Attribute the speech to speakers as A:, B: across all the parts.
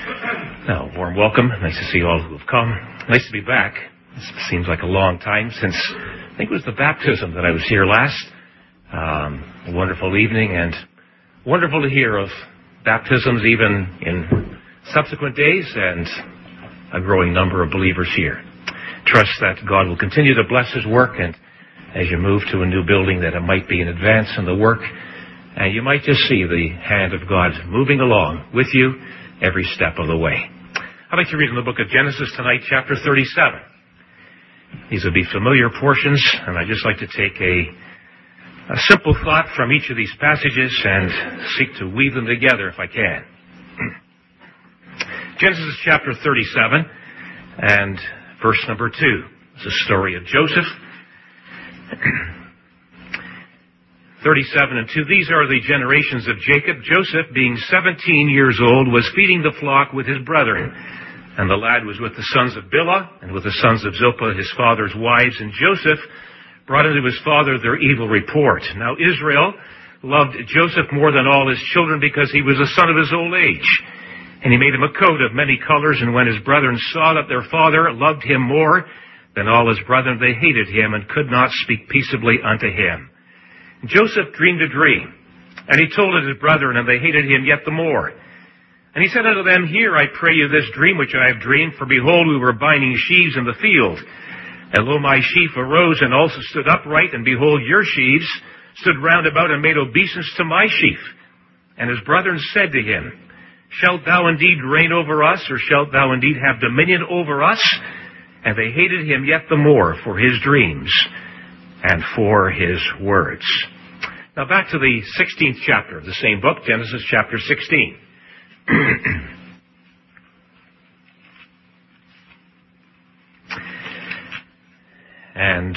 A: Now, warm welcome. Nice to see all who have come. Nice to be back. It seems like a long time since, I think it was the baptism that I was here last. A wonderful evening, and wonderful to hear of baptisms even in subsequent days, and a growing number of believers here. Trust that God will continue to bless His work, and as you move to a new building, that it might be an advance in the work, and you might just see the hand of God moving along with you every step of the way. I'd like to read in the book of Genesis tonight, chapter 37. These will be familiar portions, and I'd just like to take a simple thought from each of these passages and seek to weave them together if I can. Genesis chapter 37 and verse number 2. It's the story of Joseph. 37 and 2. These are the generations of Jacob. Joseph, being 17 years old, was feeding the flock with his brethren. And the lad was with the sons of Bilhah and with the sons of Zilpah, his father's wives. And Joseph brought unto his father their evil report. Now Israel loved Joseph more than all his children, because he was a son of his old age. And he made him a coat of many colors. And when his brethren saw that their father loved him more than all his brethren, they hated him and could not speak peaceably unto him. And Joseph dreamed a dream, and he told it his brethren, and they hated him yet the more. And he said unto them, Hear, I pray you, this dream which I have dreamed. For behold, we were binding sheaves in the field. And lo, my sheaf arose and also stood upright, and behold, your sheaves stood round about and made obeisance to my sheaf. And his brethren said to him, Shalt thou indeed reign over us, or shalt thou indeed have dominion over us? And they hated him yet the more for his dreams and for his words. Now back to the 16th chapter of the same book, Genesis chapter 16. And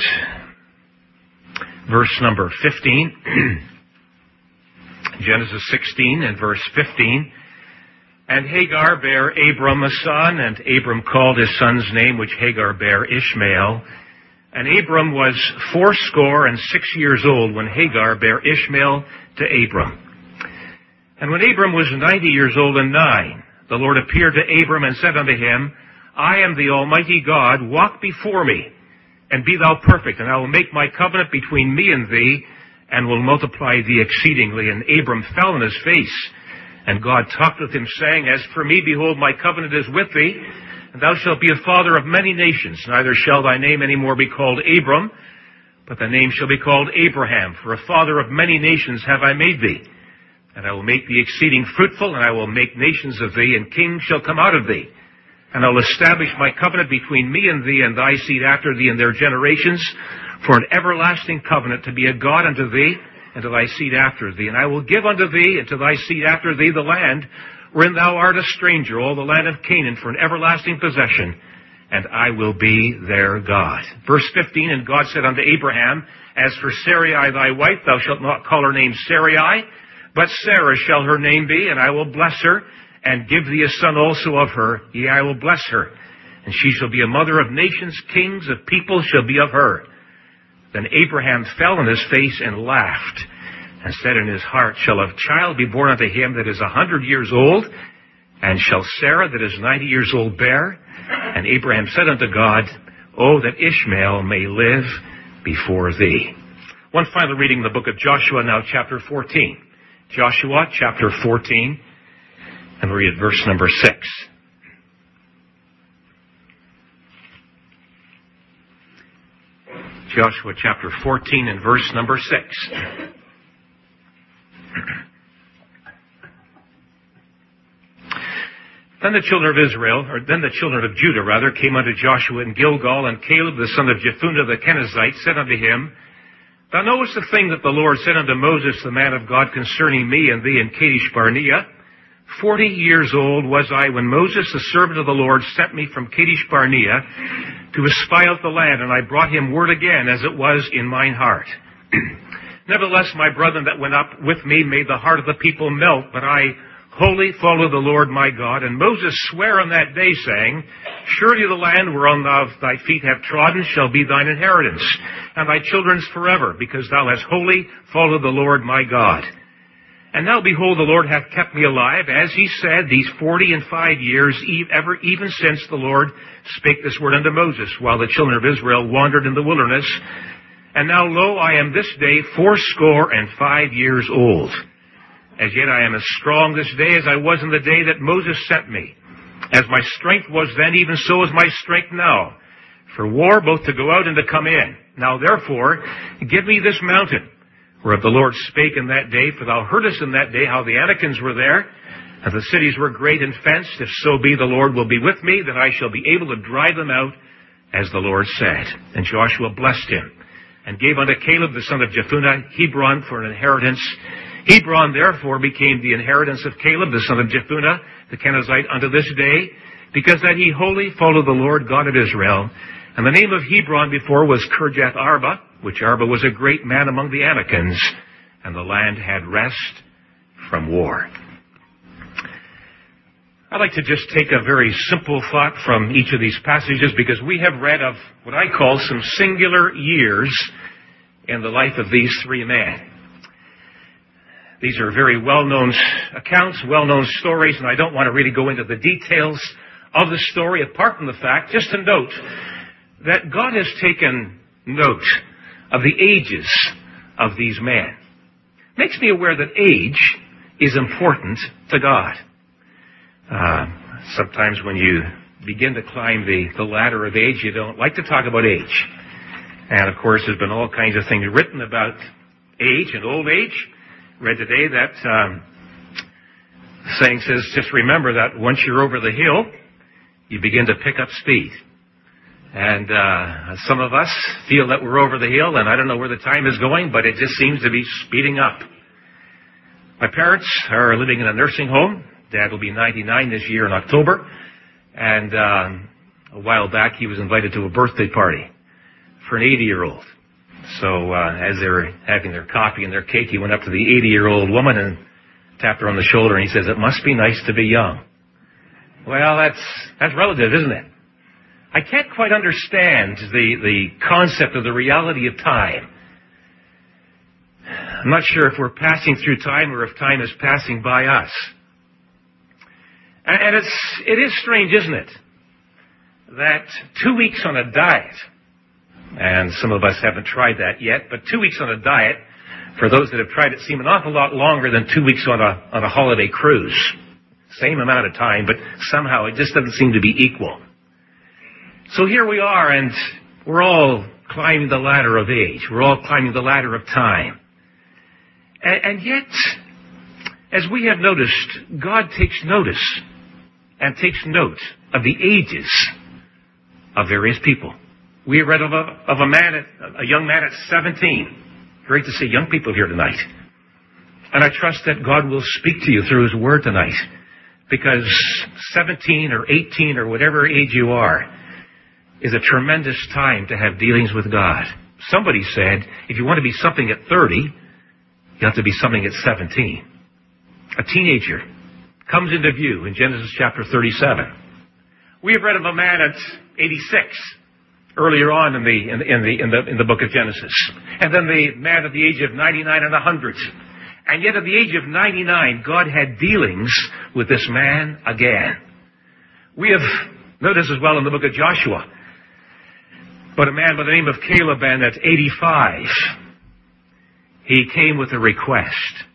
A: verse number 15. Genesis 16 and verse 15. And Hagar bare Abram a son, and Abram called his son's name, which Hagar bare, Ishmael. And Abram was 86 years old when Hagar bare Ishmael to Abram. And when Abram was 90 years old and 9, the Lord appeared to Abram and said unto him, I am the Almighty God, walk before me, and be thou perfect, and I will make my covenant between me and thee, and will multiply thee exceedingly. And Abram fell on his face, and God talked with him, saying, As for me, behold, my covenant is with thee, and thou shalt be a father of many nations. Neither shall thy name any more be called Abram, but thy name shall be called Abraham. For a father of many nations have I made thee. And I will make thee exceeding fruitful, and I will make nations of thee, and kings shall come out of thee. And I will establish my covenant between me and thee, and thy seed after thee and their generations, for an everlasting covenant, to be a God unto thee, and to thy seed after thee. And I will give unto thee, and to thy seed after thee, the land wherein thou art a stranger, all the land of Canaan, for an everlasting possession, and I will be their God. Verse 15, And God said unto Abraham, As for Sarai thy wife, thou shalt not call her name Sarai, but Sarah shall her name be, and I will bless her, and give thee a son also of her. Yea, I will bless her, and she shall be a mother of nations, kings of people shall be of her. Then Abraham fell on his face and laughed, and said in his heart, Shall a child be born unto him that is 100 years old? And shall Sarah that is 90 years old bear? And Abraham said unto God, Oh, that Ishmael may live before thee. One final reading in the book of Joshua, now chapter 14. Joshua chapter 14, and we'll read at verse number 6. Joshua chapter 14 and verse number 6. Then the children of Judah came unto Joshua in Gilgal, and Caleb the son of Jephunneh the Kenizzite said unto him, Thou knowest the thing that the Lord said unto Moses, the man of God, concerning me and thee in Kadesh Barnea. 40 years old was I when Moses, the servant of the Lord, sent me from Kadesh Barnea to espy out the land, and I brought him word again, as it was in mine heart. Nevertheless, my brethren that went up with me made the heart of the people melt, but I wholly follow the Lord my God. And Moses sware on that day, saying, Surely the land whereon thy feet have trodden shall be thine inheritance, and thy children's forever, because thou hast wholly followed the Lord my God. And now, behold, the Lord hath kept me alive, as he said, these 45 years, even since the Lord spake this word unto Moses, while the children of Israel wandered in the wilderness. And now, lo, I am this day 85 years old. As yet I am as strong this day as I was in the day that Moses sent me. As my strength was then, even so is my strength now, for war both to go out and to come in. Now therefore, give me this mountain, whereof the Lord spake in that day, for thou heardest in that day how the Anakims were there, and the cities were great and fenced. If so be the Lord will be with me, then I shall be able to drive them out, as the Lord said. And Joshua blessed him, and gave unto Caleb the son of Jephunneh Hebron for an inheritance. Hebron therefore became the inheritance of Caleb the son of Jephunneh, the Kenizzite, unto this day, because that he wholly followed the Lord God of Israel. And the name of Hebron before was Kirjath Arba, which Arba was a great man among the Anakims, and the land had rest from war. I'd like to just take a very simple thought from each of these passages, because we have read of what I call some singular years in the life of these three men. These are very well-known accounts, well-known stories, and I don't want to really go into the details of the story, apart from the fact, just to note, that God has taken note of the ages of these men. Makes me aware that age is important to God. Sometimes when you begin to climb the ladder of age, you don't like to talk about age. And of course, there's been all kinds of things written about age and old age. Read today that saying says, just remember that once you're over the hill, you begin to pick up speed. And some of us feel that we're over the hill, and I don't know where the time is going, but it just seems to be speeding up. My parents are living in a nursing home. Dad will be 99 this year in October. And a while back, he was invited to a birthday party for an 80-year-old. So as they were having their coffee and their cake, he went up to the 80-year-old woman and tapped her on the shoulder, and he says, "It must be nice to be young." Well, that's relative, isn't it? I can't quite understand the concept of the reality of time. I'm not sure if we're passing through time or if time is passing by us. And it is strange, isn't it, that 2 weeks on a diet, and some of us haven't tried that yet, but 2 weeks on a diet, for those that have tried it, seem an awful lot longer than 2 weeks on a holiday cruise. Same amount of time, but somehow it just doesn't seem to be equal. So here we are, and we're all climbing the ladder of age. We're all climbing the ladder of time. And yet, as we have noticed, God takes notice and takes note of the ages of various people. We read of a young man at 17. Great to see young people here tonight. And I trust that God will speak to you through His Word tonight, because 17 or 18 or whatever age you are is a tremendous time to have dealings with God. Somebody said, if you want to be something at 30, you have to be something at 17. A teenager comes into view in Genesis chapter 37. We have read of a man at 86 earlier on in the book of Genesis, and then the man at the age of 99 and 100. And yet at the age of 99, God had dealings with this man again. We have noticed as well in the book of Joshua, but a man by the name of Caleb, and at 85, he came with a request.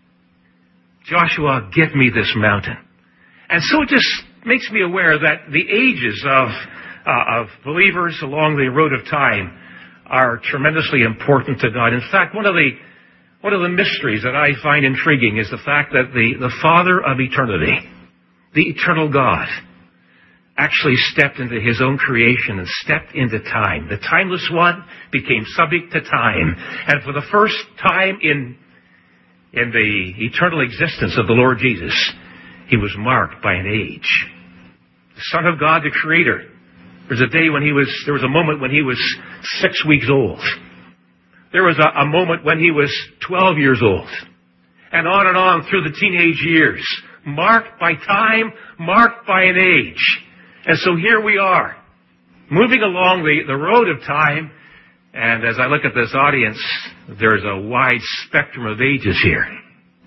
A: Joshua, give me this mountain. And so it just makes me aware that the ages of believers along the road of time are tremendously important to God. In fact, one of the mysteries that I find intriguing is the fact that the Father of eternity, the eternal God, actually stepped into His own creation and stepped into time. The timeless one became subject to time. And for the first time in the eternal existence of the Lord Jesus, He was marked by an age. The Son of God, the Creator. There was a moment when He was 6 weeks old. There was a moment when He was 12 years old. And on through the teenage years. Marked by time, marked by an age. And so here we are, moving along the road of time. And as I look at this audience, there's a wide spectrum of ages here.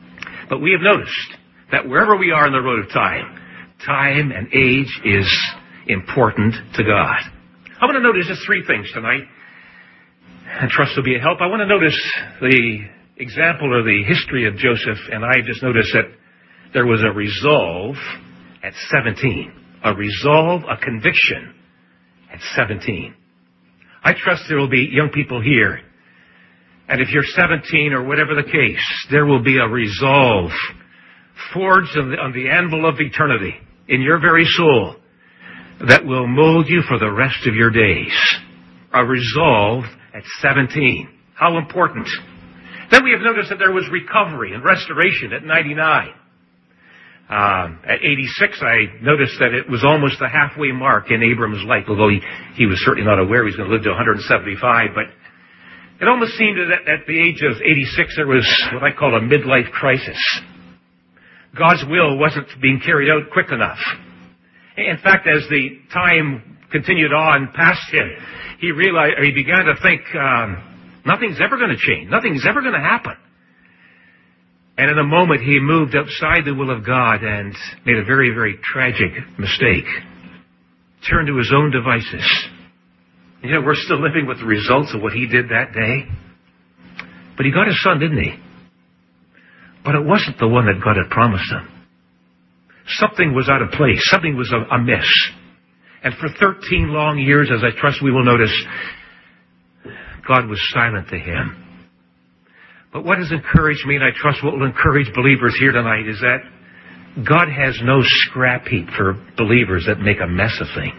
A: But we have noticed that wherever we are in the road of time, time and age is important to God. I want to notice just three things tonight, and trust will be a help. I want to notice the example or the history of Joseph, and I just noticed that there was a resolve at 17. A resolve, a conviction at 17. I trust there will be young people here, and if you're 17 or whatever the case, there will be a resolve forged on the anvil of eternity in your very soul that will mold you for the rest of your days. A resolve at 17. How important. Then we have noticed that there was recovery and restoration at 99. At 86, I noticed that it was almost the halfway mark in Abram's life, although he was certainly not aware he was going to live to 175. But it almost seemed that at the age of 86, there was what I call a midlife crisis. God's will wasn't being carried out quick enough. In fact, as the time continued on past him, he began to think, nothing's ever going to change. Nothing's ever going to happen. And in a moment, he moved outside the will of God and made a very, very tragic mistake. Turned to his own devices. You know, we're still living with the results of what he did that day. But he got his son, didn't he? But it wasn't the one that God had promised him. Something was out of place. Something was amiss. And for 13 long years, as I trust we will notice, God was silent to him. But what has encouraged me, and I trust what will encourage believers here tonight, is that God has no scrap heap for believers that make a mess of things.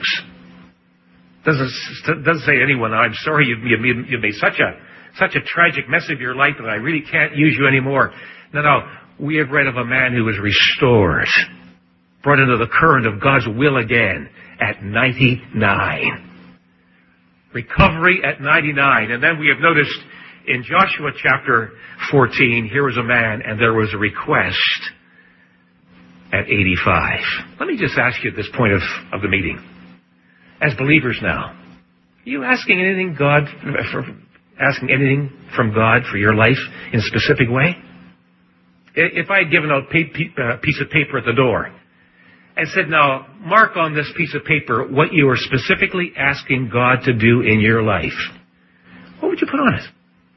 A: Doesn't say to anyone, I'm sorry you've made such a tragic mess of your life that I really can't use you anymore. No. We have read of a man who was restored, brought into the current of God's will again at 99. Recovery at 99. And then we have noticed in Joshua chapter 14, here was a man and there was a request at 85. Let me just ask you at this point of the meeting. As believers now, are you asking anything from God for your life in a specific way? If I had given out a piece of paper at the door and said, now, mark on this piece of paper what you are specifically asking God to do in your life, what would you put on it?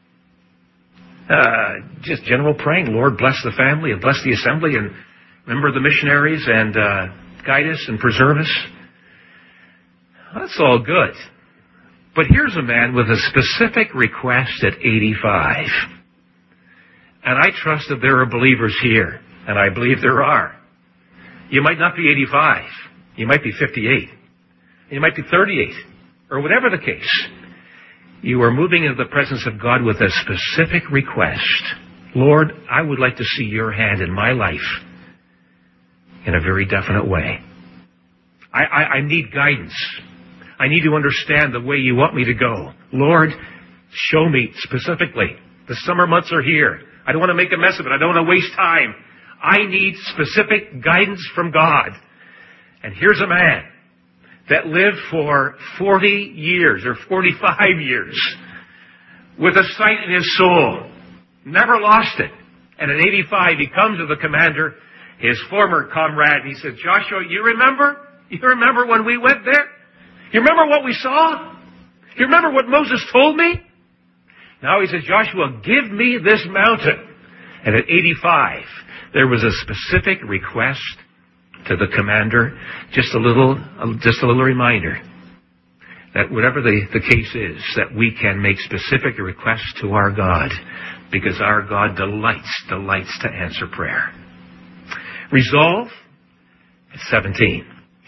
A: Just general praying, Lord, bless the family and bless the assembly and remember the missionaries and guide us and preserve us. That's all good. But here's a man with a specific request at 85. And I trust that there are believers here, and I believe there are. You might not be 85. You might be 58. You might be 38. Or whatever the case. You are moving into the presence of God with a specific request. Lord, I would like to see your hand in my life in a very definite way. I need guidance. I need to understand the way you want me to go. Lord, show me specifically. The summer months are here. I don't want to make a mess of it. I don't want to waste time. I need specific guidance from God. And here's a man that lived for 40 years or 45 years with a sight in his soul. Never lost it. And at 85, he comes to the commander, his former comrade, and he said, Joshua, you remember? You remember when we went there? You remember what we saw? You remember what Moses told me? Now he says, Joshua, give me this mountain. And at 85, there was a specific request to the commander, just a little reminder that whatever the case is, that we can make specific requests to our God, because our God delights to answer prayer. Resolve at 17.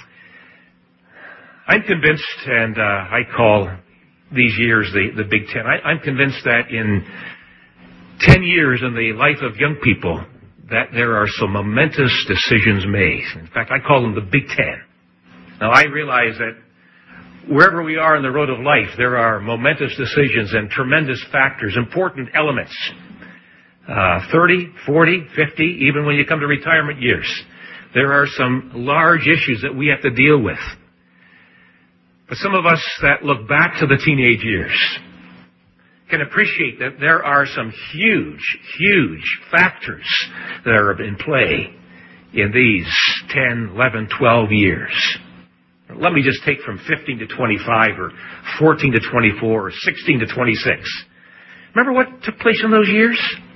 A: I'm convinced, and I call these years the Big Ten. I'm convinced that in 10 years in the life of young people, that there are some momentous decisions made. In fact, I call them the Big Ten. Now, I realize that wherever we are in the road of life, there are momentous decisions and tremendous factors, important elements. 30, 40, 50, even when you come to retirement years. There are some large issues that we have to deal with. But some of us that look back to the teenage years can appreciate that there are some huge factors that are in play in these 10, 11, 12 years. Let me just take from 15 to 25 or 14 to 24 or 16 to 26. Remember what took place in those years?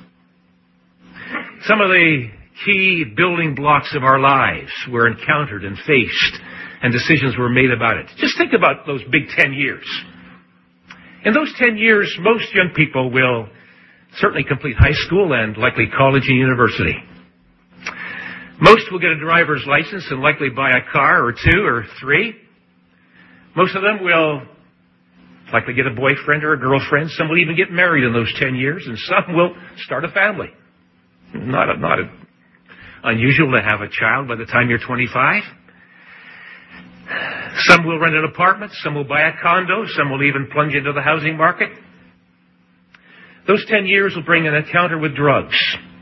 A: Some of the key building blocks of our lives were encountered and faced, and decisions were made about it. Just think about those big 10 years. In those 10 years, most young people will certainly complete high school and likely college and university. Most will get a driver's license and likely buy a car or two or three. Most of them will likely get a boyfriend or a girlfriend. Some will even get married in those 10 years, and some will start a family. Not unusual to have a child by the time you're 25. Some will rent an apartment. Some will buy a condo. Some will even plunge into the housing market. Those 10 years will bring an encounter with drugs.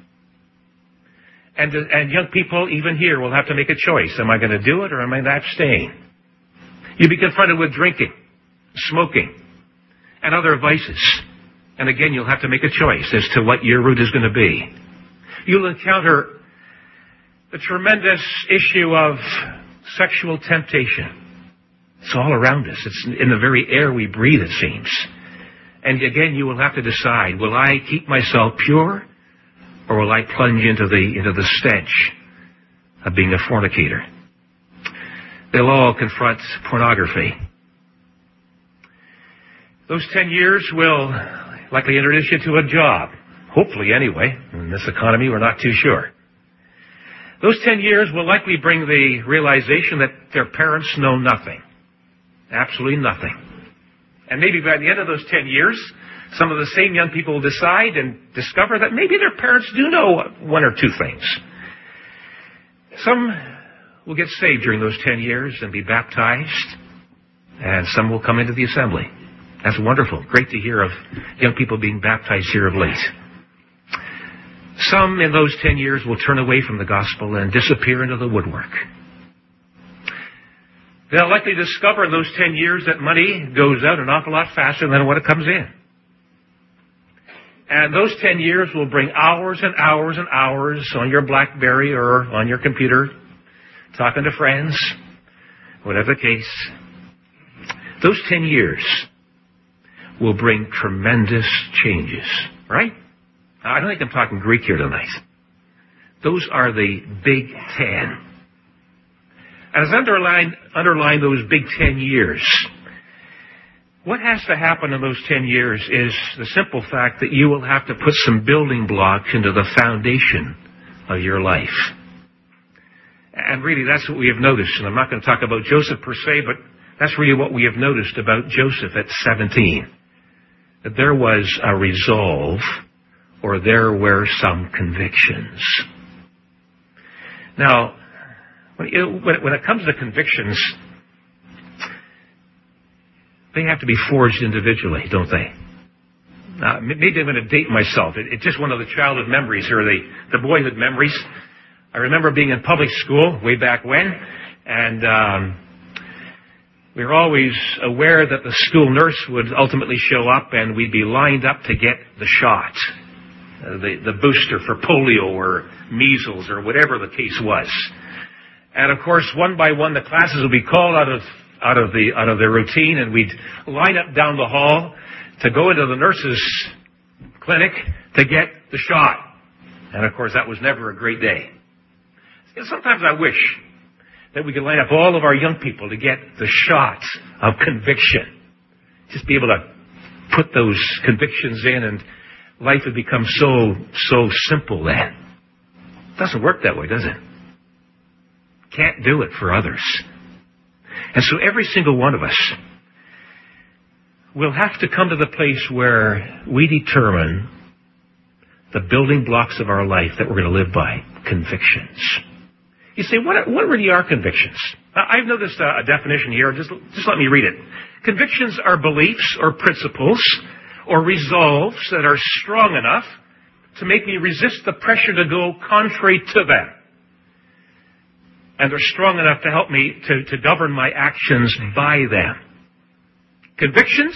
A: And young people, even here, will have to make a choice. Am I going to do it or am I going to abstain? You'll be confronted with drinking, smoking, and other vices. And again, you'll have to make a choice as to what your route is going to be. You'll encounter the tremendous issue of sexual temptation. It's all around us. It's in the very air we breathe, it seems. And again, you will have to decide, will I keep myself pure, or will I plunge into the stench of being a fornicator? They'll all confront pornography. Those 10 years will likely introduce you to a job. Hopefully, anyway. In this economy, we're not too sure. Those 10 years will likely bring the realization that their parents know nothing. Absolutely nothing. And maybe by the end of those 10 years, some of the same young people will decide and discover that maybe their parents do know one or two things. Some will get saved during those 10 years and be baptized, and some will come into the assembly. That's wonderful. Great to hear of young people being baptized here of late. Some in those 10 years will turn away from the gospel and disappear into the woodwork. They'll likely discover in those 10 years that money goes out an awful lot faster than when it comes in. And those 10 years will bring hours and hours and hours on your BlackBerry or on your computer, talking to friends, whatever the case. Those 10 years will bring tremendous changes, right? I don't think I'm talking Greek here tonight. Those are the Big 10. And as underline those Big 10 years, what has to happen in those 10 years is the simple fact that you will have to put some building blocks into the foundation of your life. And really, that's what we have noticed. And I'm not going to talk about Joseph per se, but that's really what we have noticed about Joseph at 17. That there was a resolve, or there were some convictions. Now, when it comes to convictions, they have to be forged individually, don't they? Maybe I'm going to date myself. It's just one of the childhood memories, or the boyhood memories. I remember being in public school way back when, and we were always aware that the school nurse would ultimately show up, and we'd be lined up to get the shot, the booster for polio or measles or whatever the case was. And of course, one by one, the classes would be called out of their routine, and we'd line up down the hall to go into the nurse's clinic to get the shot. And of course, that was never a great day. Sometimes I wish that we could line up all of our young people to get the shot of conviction. Just be able to put those convictions in, and life would become so simple then. It doesn't work that way, does it? Can't do it for others. And so every single one of us will have to come to the place where we determine the building blocks of our life that we're going to live by. Convictions. You say, what really are convictions? I've noticed a definition here. Just let me read it. Convictions are beliefs or principles or resolves that are strong enough to make me resist the pressure to go contrary to them. And they're strong enough to help me to govern my actions by them. Convictions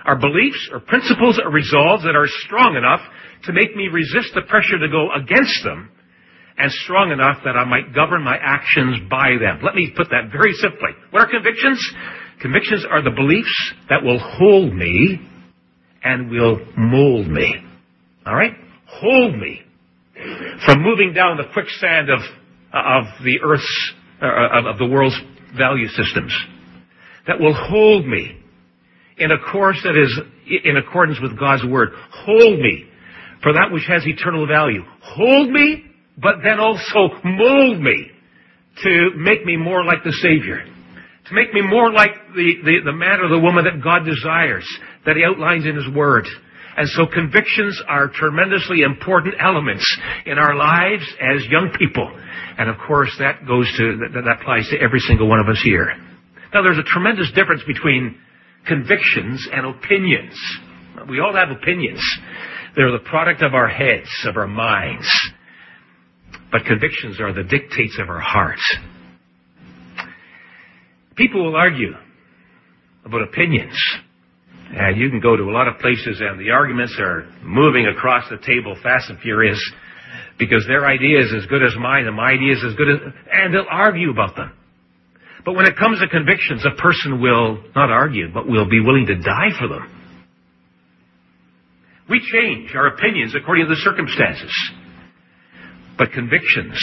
A: are beliefs or principles or resolves that are strong enough to make me resist the pressure to go against them, and strong enough that I might govern my actions by them. Let me put that very simply. What are convictions? Convictions are the beliefs that will hold me and will mold me. All right? Hold me from moving down the quicksand of the earth's, of the world's value systems. That will hold me in a course that is in accordance with God's Word. Hold me for that which has eternal value. Hold me, but then also mold me to make me more like the Savior. To make me more like the man or the woman that God desires, that He outlines in His Word. And so convictions are tremendously important elements in our lives as young people. And of course that applies to every single one of us here. Now there's a tremendous difference between convictions and opinions. We all have opinions. They're the product of our heads, of our minds. But convictions are the dictates of our hearts. People will argue about opinions. And you can go to a lot of places and the arguments are moving across the table fast and furious because their idea is as good as mine and my idea is as good as... And they'll argue about them. But when it comes to convictions, a person will not argue, but will be willing to die for them. We change our opinions according to the circumstances. But convictions,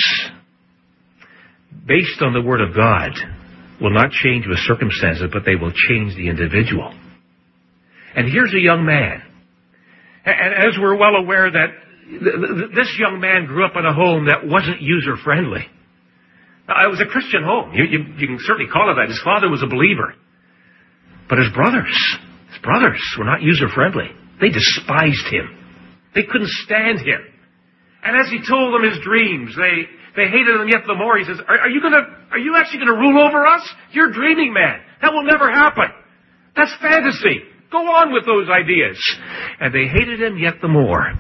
A: based on the Word of God, will not change with circumstances, but they will change the individual. And here's a young man. And as we're well aware that this young man grew up in a home that wasn't user-friendly. Now, it was a Christian home. You can certainly call it that. His father was a believer. But his brothers were not user-friendly. They despised him. They couldn't stand him. And as he told them his dreams, they hated him yet the more. He says, are you actually going to rule over us? You're dreaming, man. That will never happen. That's fantasy. Go on with those ideas. And they hated him yet the more.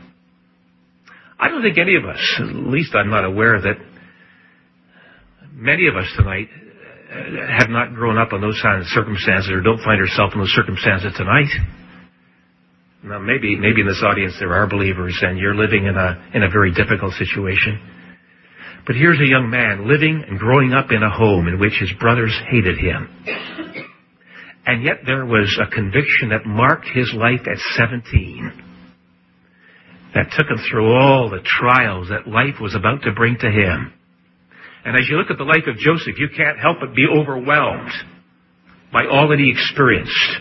A: I don't think any of us, at least I'm not aware that many of us tonight have not grown up in those kinds of circumstances or don't find ourselves in those circumstances tonight. Now, maybe in this audience there are believers and you're living in a very difficult situation. But here's a young man living and growing up in a home in which his brothers hated him. And yet there was a conviction that marked his life at 17 that took him through all the trials that life was about to bring to him. And as you look at the life of Joseph, you can't help but be overwhelmed by all that he experienced.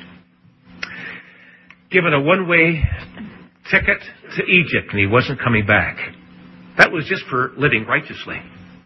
A: Given a one-way ticket to Egypt, and he wasn't coming back. That was just for living righteously.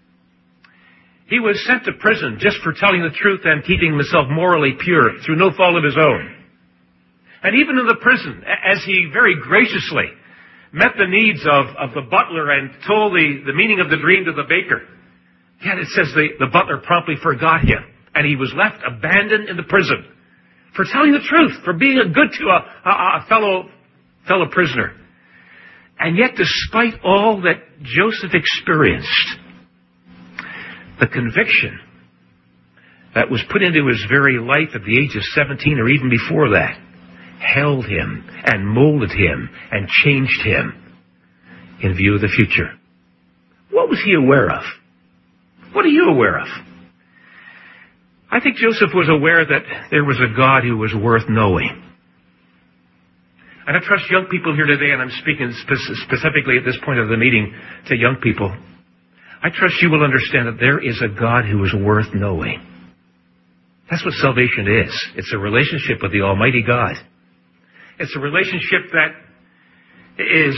A: He was sent to prison just for telling the truth and keeping himself morally pure through no fault of his own. And even in the prison, as he very graciously met the needs of the butler and told the meaning of the dream to the baker, yet it says the butler promptly forgot him, and he was left abandoned in the prison for telling the truth, for being a good to a fellow prisoner. And yet, despite all that Joseph experienced, the conviction that was put into his very life at the age of 17 or even before that held him and molded him and changed him in view of the future. What was he aware of? What are you aware of? I think Joseph was aware that there was a God who was worth knowing. And I trust young people here today, and I'm speaking specifically at this point of the meeting to young people, I trust you will understand that there is a God who is worth knowing. That's what salvation is. It's a relationship with the Almighty God. It's a relationship that is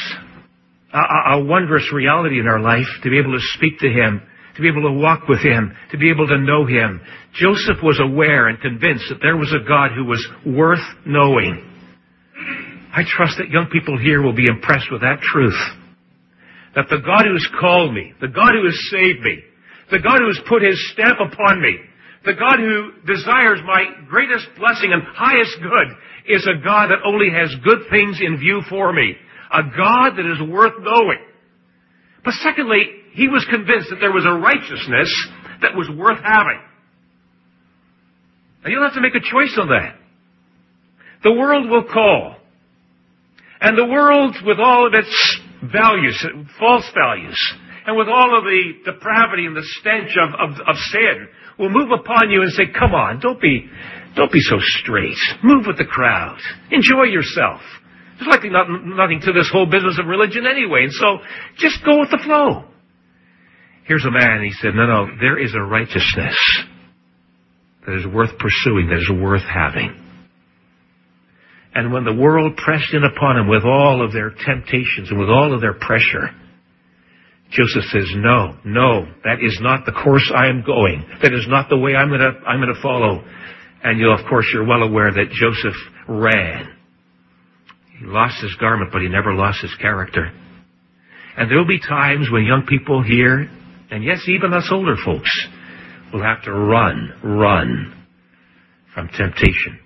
A: a wondrous reality in our life, to be able to speak to Him, to be able to walk with Him, to be able to know Him. Joseph was aware and convinced that there was a God who was worth knowing. I trust that young people here will be impressed with that truth. That the God who has called me, the God who has saved me, the God who has put His stamp upon me, the God who desires my greatest blessing and highest good is a God that only has good things in view for me. A God that is worth knowing. But secondly, he was convinced that there was a righteousness that was worth having. Now you'll have to make a choice on that. The world will call. And the world, with all of its values, false values, and with all of the depravity and the stench of sin, will move upon you and say, come on, don't be so straight. Move with the crowd. Enjoy yourself. There's likely nothing to this whole business of religion anyway, and so just go with the flow. Here's a man, he said, no, there is a righteousness that is worth pursuing, that is worth having. And when the world pressed in upon him with all of their temptations and with all of their pressure, Joseph says, no, that is not the course I am going. That is not the way I'm going to follow. And you're well aware that Joseph ran. He lost his garment, but he never lost his character. And there will be times when young people here, and yes, even us older folks, will have to run from temptation.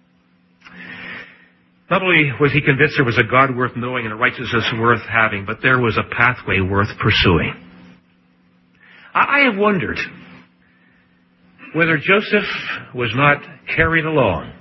A: Not only was he convinced there was a God worth knowing and a righteousness worth having, but there was a pathway worth pursuing. I have wondered whether Joseph was not carried along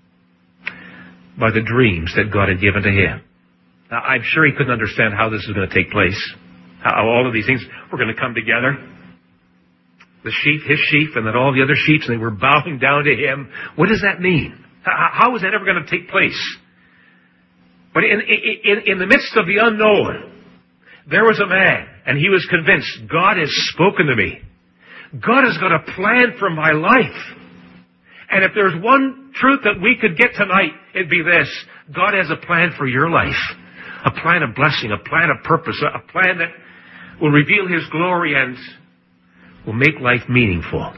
A: by the dreams that God had given to him. Now, I'm sure he couldn't understand how this was going to take place, how all of these things were going to come together. The sheep, his sheep, and then all the other sheep, and they were bowing down to him. What does that mean? How is that ever going to take place? But in the midst of the unknown, there was a man, and he was convinced, God has spoken to me. God has got a plan for my life. And if there's one truth that we could get tonight, it'd be this. God has a plan for your life. A plan of blessing, a plan of purpose, a plan that will reveal His glory and will make life meaningful.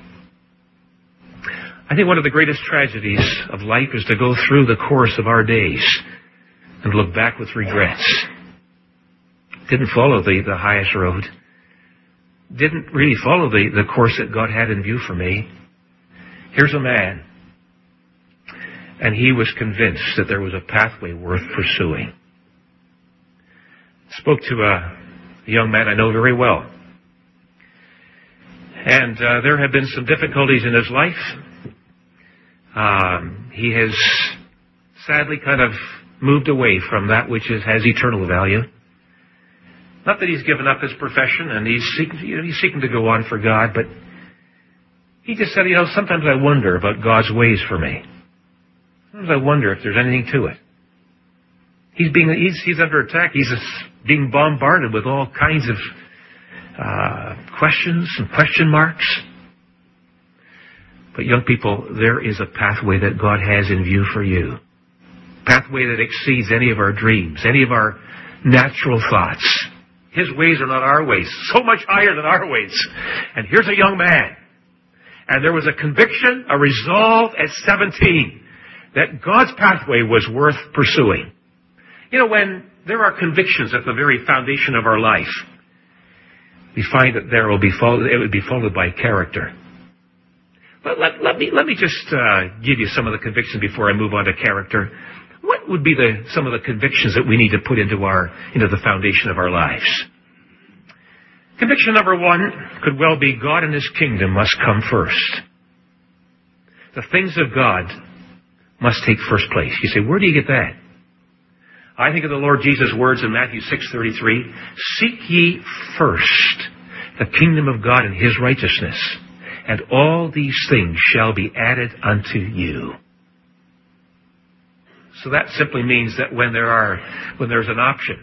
A: I think one of the greatest tragedies of life is to go through the course of our days and look back with regrets. Didn't follow the highest road. Didn't really follow the course that God had in view for me. Here's a man, and he was convinced that there was a pathway worth pursuing. Spoke to a young man I know very well. And there have been some difficulties in his life. He has sadly kind of moved away from that which has eternal value. Not that he's given up his profession and he's seeking to go on for God, but he just said, sometimes I wonder about God's ways for me. Sometimes I wonder if there's anything to it. He's under attack. He's being bombarded with all kinds of questions and question marks. But young people, there is a pathway that God has in view for you. Pathway that exceeds any of our dreams, any of our natural thoughts. His ways are not our ways, so much higher than our ways. And here's a young man. And there was a conviction, a resolve at 17 that God's pathway was worth pursuing. When there are convictions at the very foundation of our life, we find that it would be followed by character. But let me just give you some of the convictions before I move on to character. What would be some of the convictions that we need to put into the foundation of our lives? Conviction number one could well be God and His kingdom must come first. The things of God must take first place. You say, where do you get that? I think of the Lord Jesus' words in Matthew 6:33. Seek ye first the kingdom of God and His righteousness, and all these things shall be added unto you. So that simply means that when there's an option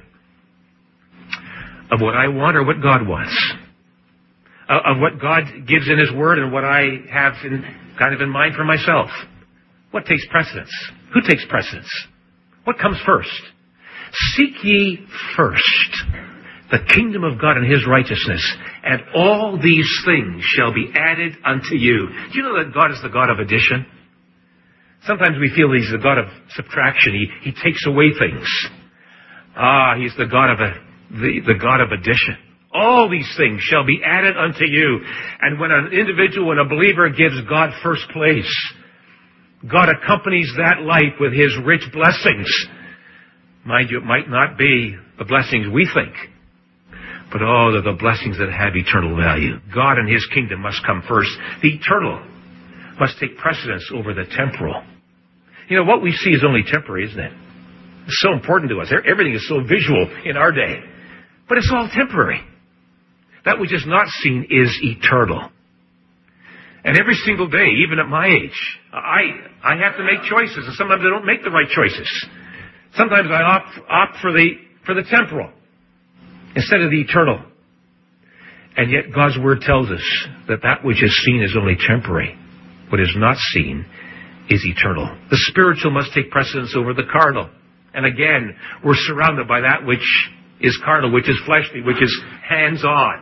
A: of what I want or what God wants, of what God gives in His Word and what I have in mind for myself, what takes precedence? Who takes precedence? What comes first? Seek ye first the kingdom of God and His righteousness, and all these things shall be added unto you. Do you know that God is the God of addition? Sometimes we feel He's the God of subtraction. He takes away things. He's the God of addition. All these things shall be added unto you. And when an individual and a believer gives God first place, God accompanies that life with His rich blessings. Mind you, it might not be the blessings we think, but they're the blessings that have eternal value. God and His kingdom must come first. The eternal must take precedence over the temporal. You know, what we see is only temporary, isn't it? It's so important to us. Everything is so visual in our day. But it's all temporary. That which is not seen is eternal. And every single day, even at my age, I have to make choices, and sometimes I don't make the right choices. Sometimes I opt for the temporal instead of the eternal. And yet God's Word tells us that which is seen is only temporary. What is not seen is eternal. The spiritual must take precedence over the carnal. And again, we're surrounded by that which is carnal, which is fleshly, which is hands-on.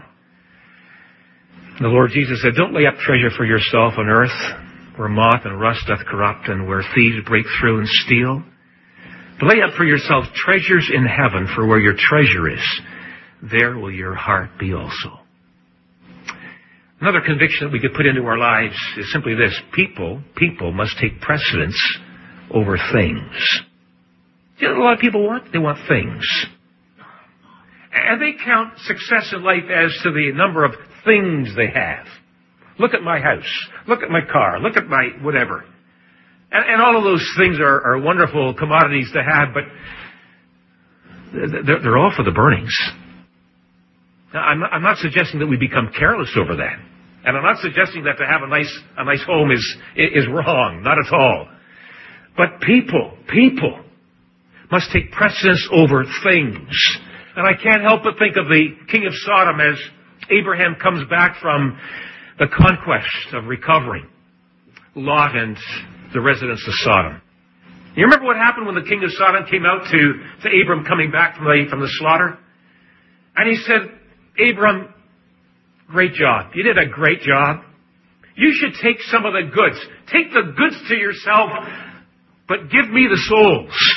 A: The Lord Jesus said, don't lay up treasure for yourself on earth, where moth and rust doth corrupt, and where thieves break through and steal. But lay up for yourself treasures in heaven, for where your treasure is, there will your heart be also. Another conviction that we could put into our lives is simply this. People must take precedence over things. You know what a lot of people want? They want things. And they count success in life as to the number of things they have. Look at my house. Look at my car. Look at my whatever. And all of those things are wonderful commodities to have, but they're all for the burnings. Now, I'm not suggesting that we become careless over that. And I'm not suggesting that to have a nice home is wrong. Not at all. But people must take precedence over things. And I can't help but think of the king of Sodom as Abraham comes back from the conquest of recovering Lot and the residents of Sodom. You remember what happened when the king of Sodom came out to Abram coming back from the slaughter? And he said, Abram, great job. You did a great job. You should take some of the goods. Take the goods to yourself, but give me the souls.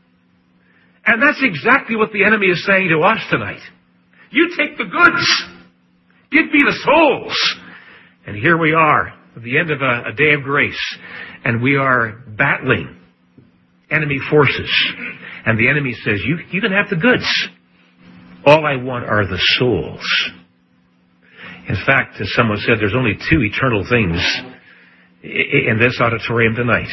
A: And that's exactly what the enemy is saying to us tonight. You take the goods. Give me the souls. And here we are at the end of a day of grace, and we are battling enemy forces. And the enemy says, you can have the goods. All I want are the souls. In fact, as someone said, there's only two eternal things in this auditorium tonight.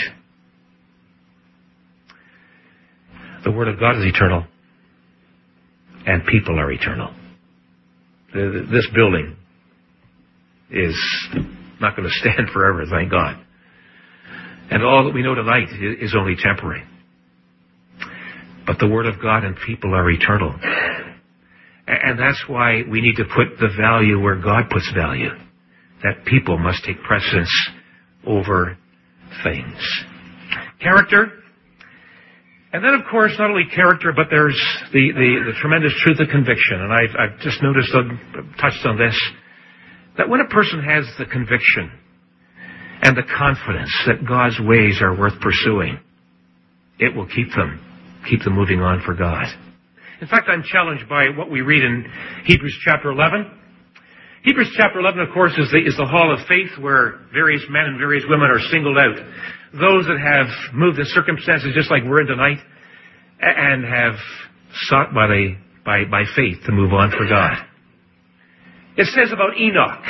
A: The Word of God is eternal, and people are eternal. This building is not going to stand forever, thank God. And all that we know tonight is only temporary. But the Word of God and people are eternal. And that's why we need to put the value where God puts value. That people must take precedence over things. Character. And then, of course, not only character, but there's the tremendous truth of conviction. And I've just noticed, touched on this, that when a person has the conviction and the confidence that God's ways are worth pursuing, it will keep them moving on for God. In fact, I'm challenged by what we read in Hebrews chapter 11. Hebrews chapter 11, of course, is the hall of faith where various men and various women are singled out. Those that have moved in circumstances just like we're in tonight and have sought by faith to move on for God. It says about Enoch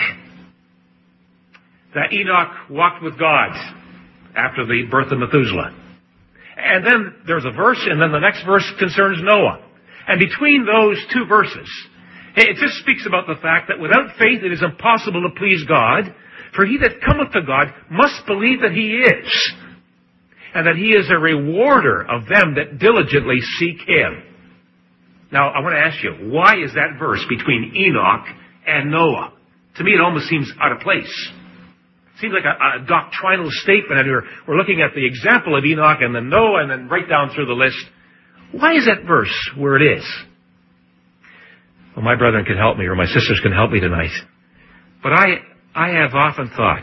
A: that Enoch walked with God after the birth of Methuselah. And then there's a verse, and then the next verse concerns Noah. And between those two verses, it just speaks about the fact that without faith it is impossible to please God, for he that cometh to God must believe that he is, and that he is a rewarder of them that diligently seek him. Now, I want to ask you, why is that verse between Enoch and Noah? To me, it almost seems out of place. It seems like a doctrinal statement, and we're looking at the example of Enoch and then Noah, and then right down through the list. Why is that verse where it is? Well, my brethren can help me, or my sisters can help me tonight. But I have often thought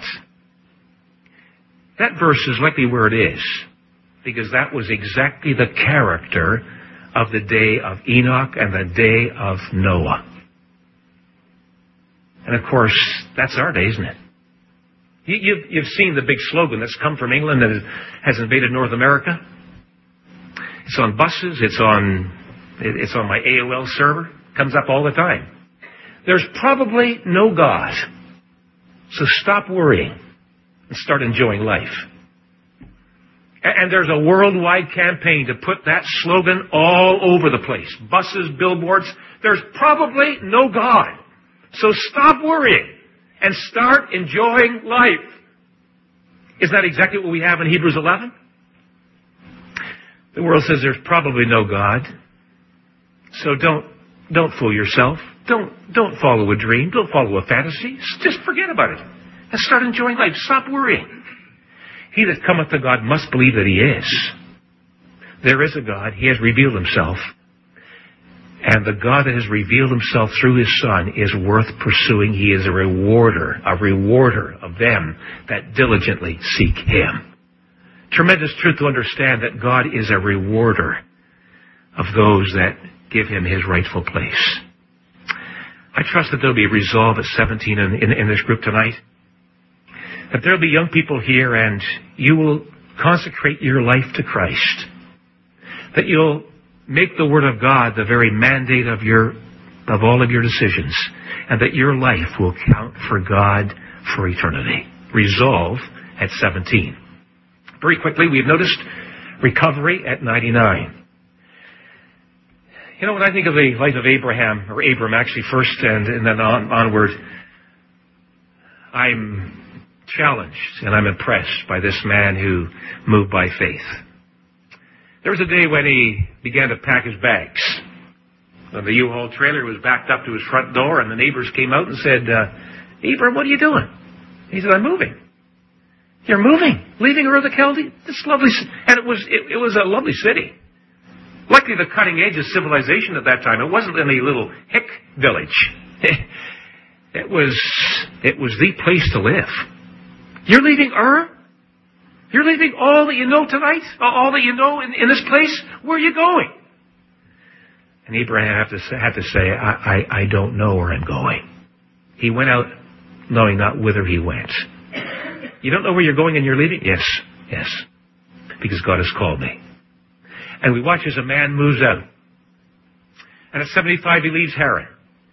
A: that verse is likely where it is, because that was exactly the character of the day of Enoch and the day of Noah. And of course, that's our day, isn't it? You've seen the big slogan that's come from England that has invaded North America. It's on buses. It's on my AOL server. It comes up all the time. There's probably no God. So stop worrying and start enjoying life. And there's a worldwide campaign to put that slogan all over the place. Buses, billboards. There's probably no God. So stop worrying and start enjoying life. Isn't that exactly what we have in Hebrews 11? The world says there's probably no God. So don't fool yourself. Don't follow a dream. Don't follow a fantasy. Just forget about it. And start enjoying life. Stop worrying. He that cometh to God must believe that He is. There is a God. He has revealed Himself. And the God that has revealed Himself through His Son is worth pursuing. He is a rewarder of them that diligently seek Him. Tremendous truth to understand that God is a rewarder of those that give Him His rightful place. I trust that there'll be resolve at 17 in this group tonight. That there'll be young people here and you will consecrate your life to Christ. That you'll make the Word of God the very mandate of all of your decisions, and that your life will count for God for eternity. Resolve at 17. Very quickly, we've noticed recovery at 99. You know, when I think of the life of Abram actually first and then onward, I'm challenged and I'm impressed by this man who moved by faith. There was a day when he began to pack his bags. When the U-Haul trailer was backed up to his front door, and the neighbors came out and said, Abram, what are you doing? He said, I'm moving. You're moving? Leaving Ur of the Chaldees? This lovely, and it was a lovely city. Likely the cutting edge of civilization at that time. It wasn't any little hick village. It was the place to live. You're leaving Ur? You're leaving all that you know tonight? All that you know in this place? Where are you going? And Abraham had to say, I don't know where I'm going. He went out knowing not whither he went. You don't know where you're going and you're leaving? Yes. Because God has called me. And we watch as a man moves out. And at 75 he leaves Haran.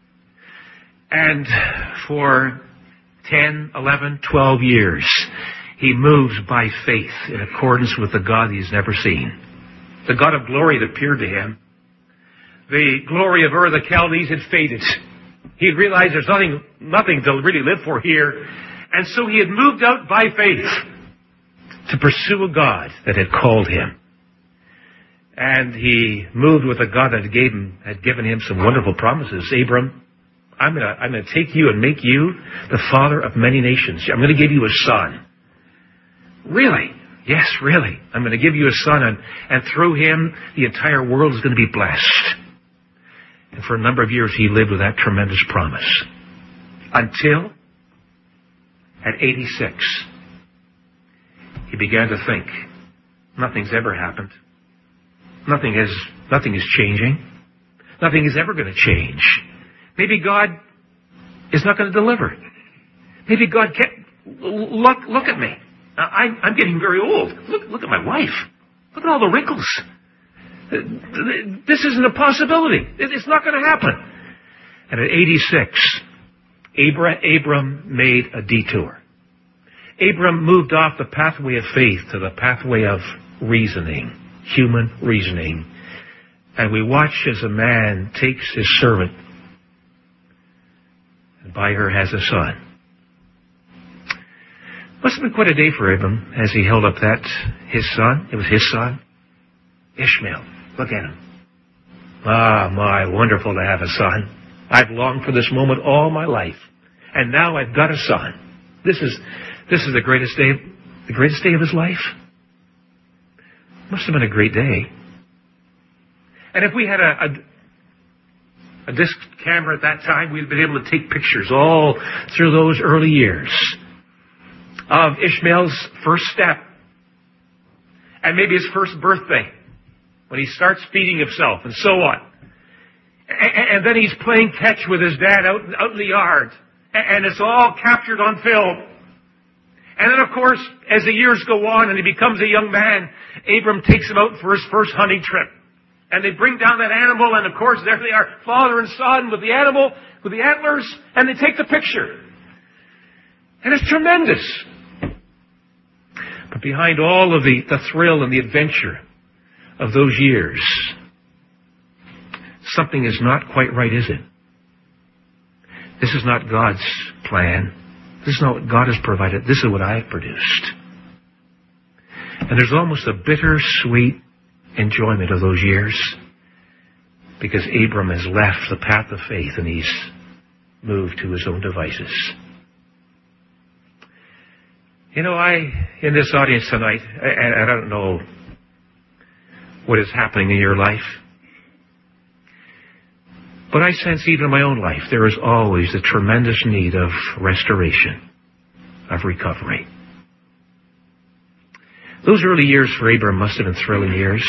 A: And for 10, 11, 12 years, he moves by faith in accordance with the God he's never seen. The God of glory that appeared to him. The glory of Ur of the Chaldees had faded. He had realized there's nothing to really live for here. And so he had moved out by faith to pursue a God that had called him. And he moved with a God that had given him some wonderful promises. Abram, I'm going to take you and make you the father of many nations. I'm going to give you a son. Really? Yes, really. I'm going to give you a son, and through him, the entire world is going to be blessed. And for a number of years, he lived with that tremendous promise. Until, at 86, he began to think, nothing's ever happened. Nothing is changing. Nothing is ever going to change. Maybe God is not going to deliver. Maybe God can't. Look at me. I'm getting very old. Look at my wife. Look at all the wrinkles. This isn't a possibility. It's not going to happen. And at 86, Abram made a detour. Abram moved off the pathway of faith to the pathway of reasoning, human reasoning. And we watch as a man takes his servant and by her has a son. Must have been quite a day for Abram as he held up his son. It was his son, Ishmael. Look at him. Ah, my, wonderful to have a son. I've longed for this moment all my life. And now I've got a son. This is the greatest day of his life. Must have been a great day. And if we had a disc camera at that time, we'd been able to take pictures all through those early years of Ishmael's first step, and maybe his first birthday, when he starts feeding himself, and so on. And then he's playing catch with his dad out in the yard, and it's all captured on film. And then, of course, as the years go on and he becomes a young man, Abram takes him out for his first hunting trip. And they bring down that animal, and of course, there they are, father and son with the animal, with the antlers, and they take the picture. And it's tremendous. But behind all of the thrill and the adventure of those years, something is not quite right, is it? This is not God's plan. This is not what God has provided. This is what I have produced. And there's almost a bittersweet enjoyment of those years because Abram has left the path of faith and he's moved to his own devices. You know, in this audience tonight, I don't know what is happening in your life, but I sense even in my own life, there is always a tremendous need of restoration, of recovery. Those early years for Abram must have been thrilling years.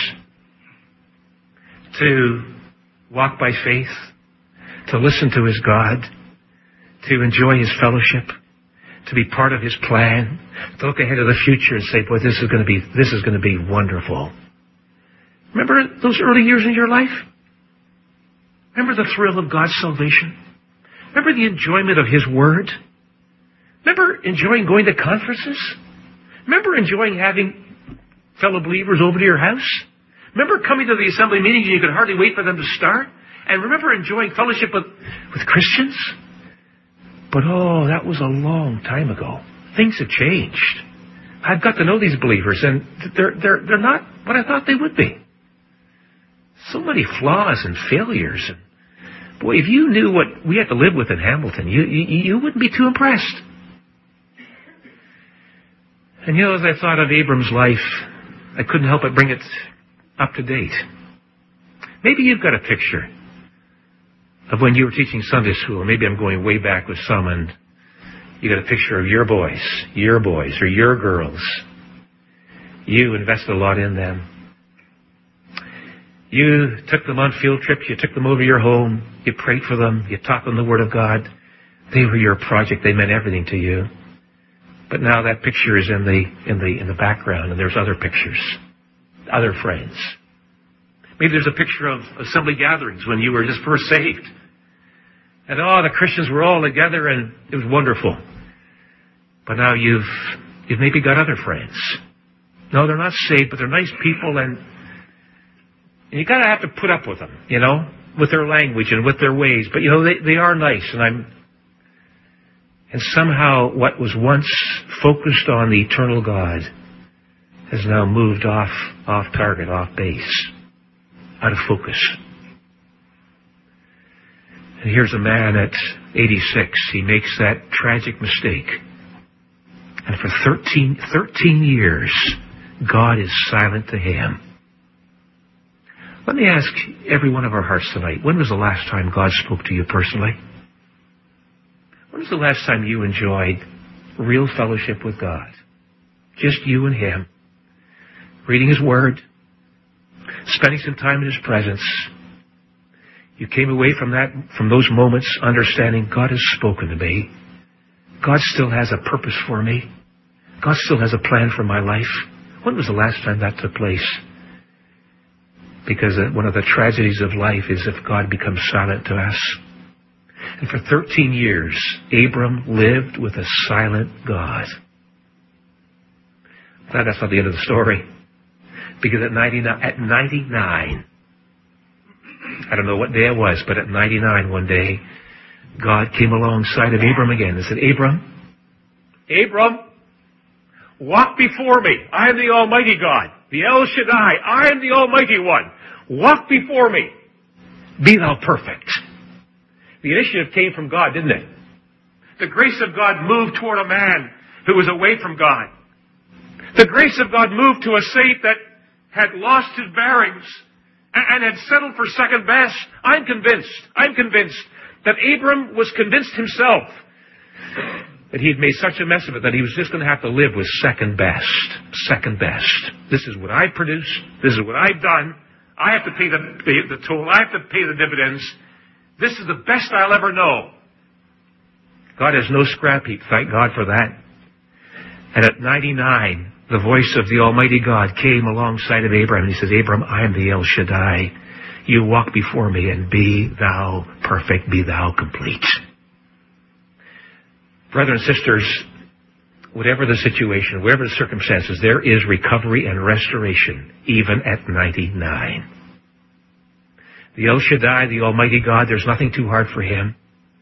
A: To walk by faith, to listen to his God, to enjoy his fellowship, to be part of his plan, to look ahead to the future and say, boy, this is going to be wonderful. Remember those early years in your life? Remember the thrill of God's salvation? Remember the enjoyment of his word? Remember enjoying going to conferences? Remember enjoying having fellow believers over to your house? Remember coming to the assembly meetings and you could hardly wait for them to start? And remember enjoying fellowship with Christians? But that was a long time ago. Things have changed. I've got to know these believers, and they're not what I thought they would be. So many flaws and failures. And boy, if you knew what we had to live with in Hamilton, you wouldn't be too impressed. And as I thought of Abram's life, I couldn't help but bring it up to date. Maybe you've got a picture of when you were teaching Sunday school, or maybe I'm going way back with some, and you got a picture of your boys, or your girls. You invested a lot in them. You took them on field trips. You took them over your home. You prayed for them. You taught them the Word of God. They were your project. They meant everything to you. But now that picture is in the background, and there's other pictures, other friends. Maybe there's a picture of assembly gatherings when you were just first saved. And the Christians were all together and it was wonderful. But now you've maybe got other friends. No, they're not saved, but they're nice people, and you gotta have to put up with them, with their language and with their ways. But they are nice, and somehow what was once focused on the eternal God has now moved off target, off base, out of focus. And here's a man at 86. He makes that tragic mistake. And for 13 years, God is silent to him. Let me ask every one of our hearts tonight, when was the last time God spoke to you personally? When was the last time you enjoyed real fellowship with God? Just you and him. Reading his word. Spending some time in his presence. You came away from those moments understanding God has spoken to me. God still has a purpose for me. God still has a plan for my life. When was the last time that took place? Because one of the tragedies of life is if God becomes silent to us. And for 13 years, Abram lived with a silent God. Glad that's not the end of the story. Because at 99, I don't know what day it was, but at 99 one day, God came alongside of Abram again and said, Abram, walk before me. I am the Almighty God, the El Shaddai. I am the Almighty One. Walk before me. Be thou perfect. The initiative came from God, didn't it? The grace of God moved toward a man who was away from God. The grace of God moved to a saint that had lost his bearings and had settled for second best. I'm convinced that Abram was convinced himself that he had made such a mess of it that he was just going to have to live with second best. Second best. This is what I produce. This is what I've done. I have to pay the toll. I have to pay the dividends. This is the best I'll ever know. God has no scrap heap. Thank God for that. And at 99, the voice of the Almighty God came alongside of Abram, and he says, Abram, I am the El Shaddai. You walk before me, and be thou perfect, be thou complete. Brothers and sisters, whatever the situation, whatever the circumstances, there is recovery and restoration, even at 99. The El Shaddai, the Almighty God, there's nothing too hard for Him.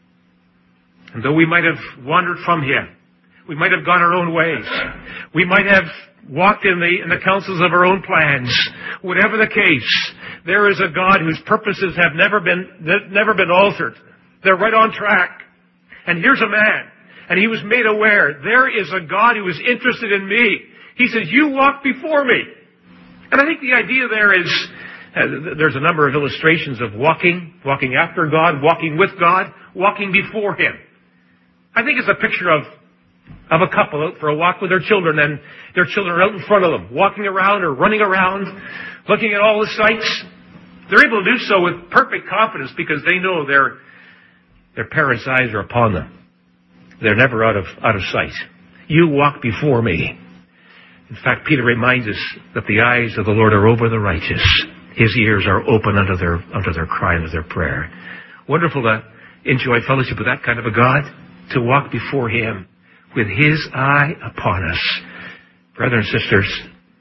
A: And though we might have wandered from Him, we might have gone our own ways, we might have walked in the counsels of our own plans, whatever the case, there is a God whose purposes have never been altered. They're right on track. And here's a man, and he was made aware, there is a God who is interested in me. He says, you walk before me. And I think the idea there is, there's a number of illustrations of walking after God, walking with God, walking before Him. I think it's a picture of a couple out for a walk with their children, and their children are out in front of them, walking around or running around, looking at all the sights. They're able to do so with perfect confidence because they know their parents' eyes are upon them. They're never out of sight. You walk before me. In fact, Peter reminds us that the eyes of the Lord are over the righteous. His ears are open unto their cry and their prayer. Wonderful to enjoy fellowship with that kind of a God, to walk before Him with His eye upon us. Brothers and sisters,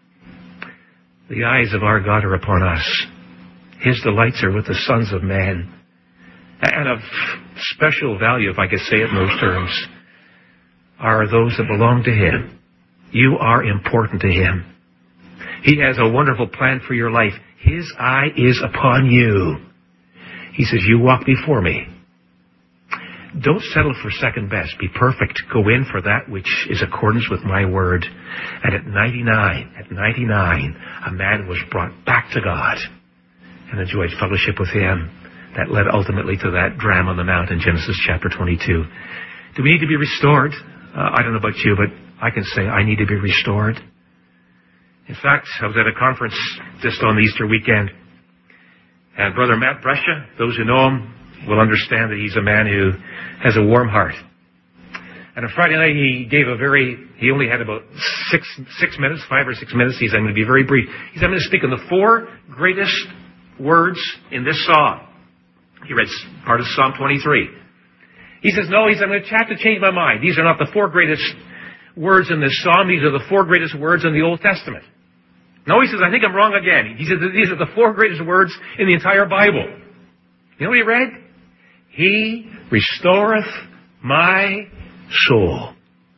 A: the eyes of our God are upon us. His delights are with the sons of man. And of special value, if I could say it in those terms, are those that belong to Him. You are important to Him. He has a wonderful plan for your life. His eye is upon you. He says, you walk before me. Don't settle for second best. Be perfect. Go in for that which is accordance with my word. And at 99, a man was brought back to God and enjoyed fellowship with Him. That led ultimately to that dram on the mount in Genesis chapter 22. Do we need to be restored? I don't know about you, but I can say I need to be restored. In fact, I was at a conference just on Easter weekend, and Brother Matt Brescia, those who know him will understand that he's a man who has a warm heart. And on Friday night, he only had about 5 or 6 minutes. He said, I'm going to be very brief. He said, I'm going to speak on the 4 greatest words in this psalm. He read part of Psalm 23. He says, I'm going to have to change my mind. These are not the 4 greatest words in this psalm. These are the 4 greatest words in the Old Testament. No, he says, I think I'm wrong again. He says, these are the 4 greatest words in the entire Bible. You know what he read? He restoreth my soul.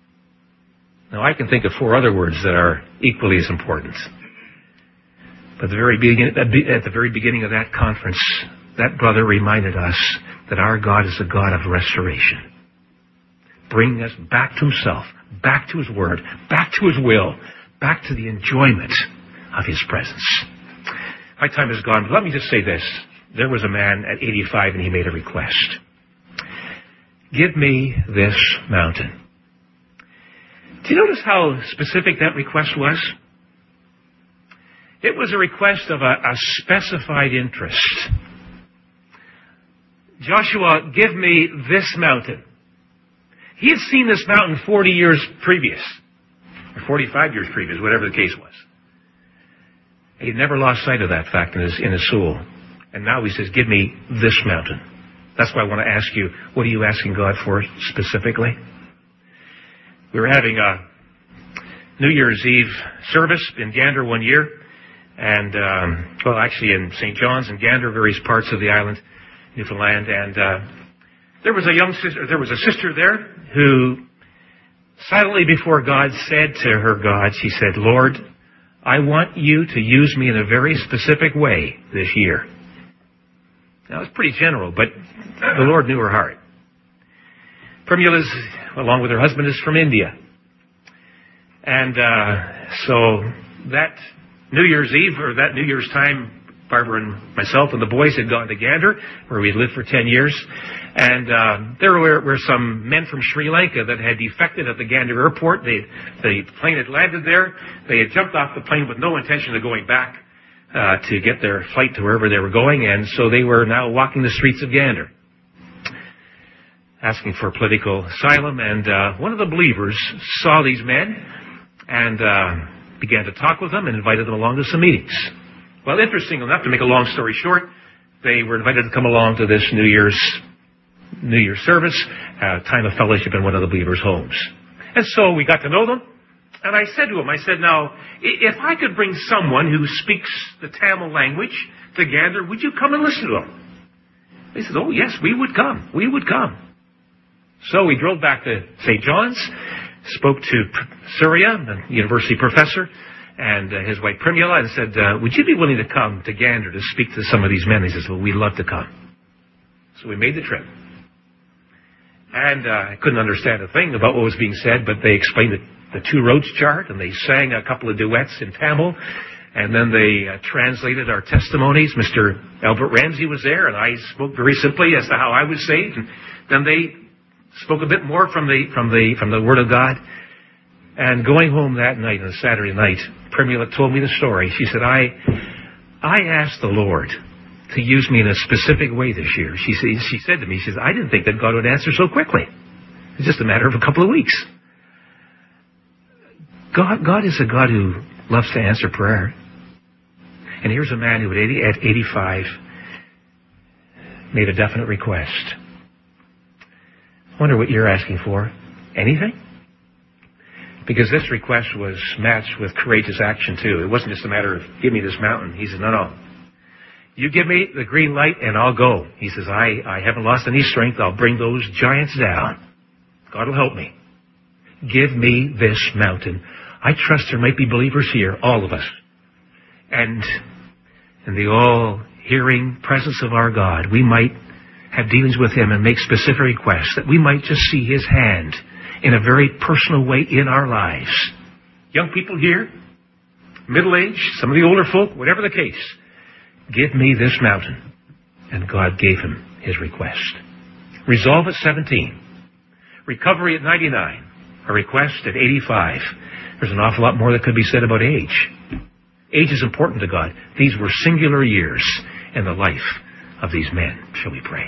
A: Now, I can think of 4 other words that are equally as important. But at the very beginning of that conference, that brother reminded us that our God is a God of restoration. Bringing us back to Himself, back to His Word, back to His will, back to the enjoyment of His presence. My time is gone, but let me just say this. There was a man at 85 and he made a request. Give me this mountain. Do you notice how specific that request was? It was a request of a specified interest. Joshua, give me this mountain. He had seen this mountain 40 years previous, or 45 years previous, whatever the case was. He had never lost sight of that fact in his soul. And now he says, give me this mountain. That's why I want to ask you, what are you asking God for specifically? We were having a New Year's Eve service in Gander one year, and, actually in St. John's and Gander, various parts of the island, Newfoundland, and there was a sister there who silently before God said to her God, she said, Lord, I want you to use me in a very specific way this year. Now, it's pretty general, but the Lord knew her heart. Primula's, along with her husband, is from India. And so that New Year's Eve, or that New Year's time, Barbara and myself and the boys had gone to Gander, where we lived for 10 years. And there were some men from Sri Lanka that had defected at the Gander airport. The plane had landed there. They had jumped off the plane with no intention of going back to get their flight to wherever they were going. And so they were now walking the streets of Gander, asking for political asylum. And one of the believers saw these men and began to talk with them and invited them along to some meetings. Well, interesting enough, to make a long story short, they were invited to come along to this New Year's service, time of fellowship in one of the believers' homes. And so we got to know them. And I said to him, now, if I could bring someone who speaks the Tamil language to Gander, would you come and listen to him? They said, oh, yes, we would come. We would come. So we drove back to St. John's, spoke to Surya, the university professor, and his wife Primula, and said, would you be willing to come to Gander to speak to some of these men? He says, well, we'd love to come. So we made the trip. And I couldn't understand a thing about what was being said, but they explained the two roads chart, and they sang a couple of duets in Tamil, and then they translated our testimonies. Mr. Albert Ramsey was there, and I spoke very simply as to how I was saved, and then they spoke a bit more from the Word of God. And going home that night, on a Saturday night, Primula told me the story. She said, I asked the Lord to use me in a specific way this year. She said to me, she says, I didn't think that God would answer so quickly. It's just a matter of a couple of weeks. God is a God who loves to answer prayer. And here's a man who at 85 made a definite request. I wonder what you're asking for. Anything? Because this request was matched with courageous action too. It wasn't just a matter of, give me this mountain. He said, no. You give me the green light and I'll go. He says, I haven't lost any strength. I'll bring those giants down. God will help me. Give me this mountain. I trust there might be believers here, all of us. And in the all-hearing presence of our God, we might have dealings with Him and make specific requests, that we might just see His hand in a very personal way in our lives. Young people here, middle-aged, some of the older folk, whatever the case, give me this mountain. And God gave him his request. Resolve at 17. Recovery at 99. A request at 85. There's an awful lot more that could be said about age. Age is important to God. These were singular years in the life of these men. Shall we pray?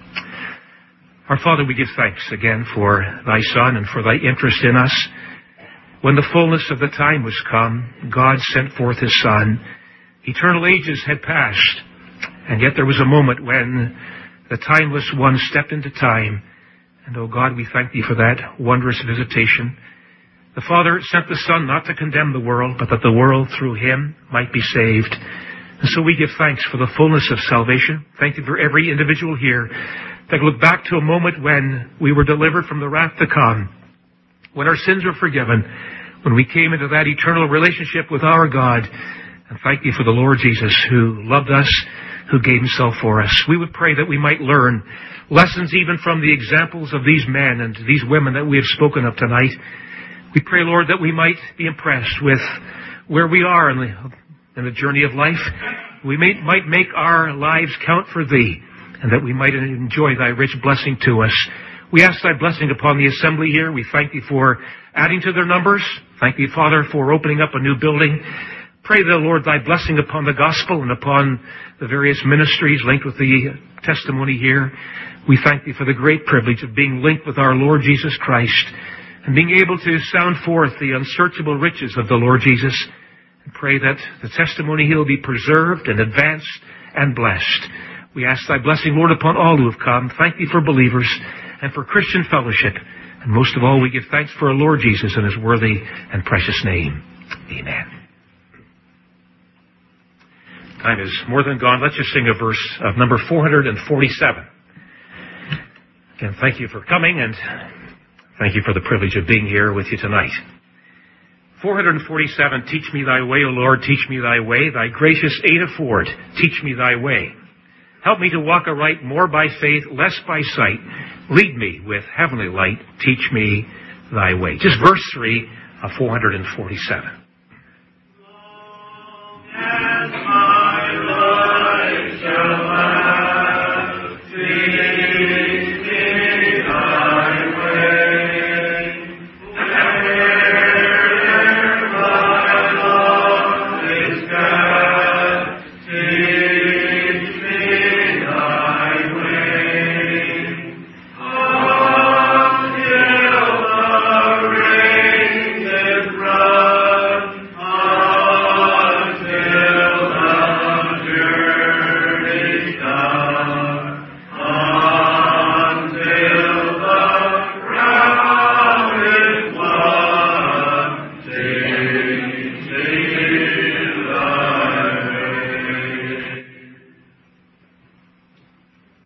A: Our Father, we give thanks again for Thy Son and for Thy interest in us. When the fullness of the time was come, God sent forth His Son. Eternal ages had passed, and yet there was a moment when the timeless one stepped into time. And, oh God, we thank Thee for that wondrous visitation. The Father sent the Son not to condemn the world, but that the world through Him might be saved. And so we give thanks for the fullness of salvation. Thank You for every individual here that look back to a moment when we were delivered from the wrath to come, when our sins were forgiven, when we came into that eternal relationship with our God. And thank You for the Lord Jesus who loved us, who gave Himself for us. We would pray that we might learn lessons even from the examples of these men and these women that we have spoken of tonight. We pray, Lord, that we might be impressed with where we are in the journey of life. We might make our lives count for Thee, and that we might enjoy Thy rich blessing to us. We ask Thy blessing upon the assembly here. We thank Thee for adding to their numbers. Thank Thee, Father, for opening up a new building. Pray, Thou, Lord, Thy blessing upon the gospel and upon the various ministries linked with the testimony here. We thank Thee for the great privilege of being linked with our Lord Jesus Christ and being able to sound forth the unsearchable riches of the Lord Jesus. And pray that the testimony here will be preserved and advanced and blessed. We ask Thy blessing, Lord, upon all who have come. Thank Thee for believers and for Christian fellowship. And most of all, we give thanks for our Lord Jesus in His worthy and precious name. Amen. Time is more than gone. Let's just sing a verse of number 447. Again, thank you for coming, and thank you for the privilege of being here with you tonight. 447, teach me Thy way, O Lord, teach me Thy way. Thy gracious aid afford, teach me Thy way. Help me to walk aright, more by faith, less by sight. Lead me with heavenly light, teach me Thy way. Just verse 3 of 447.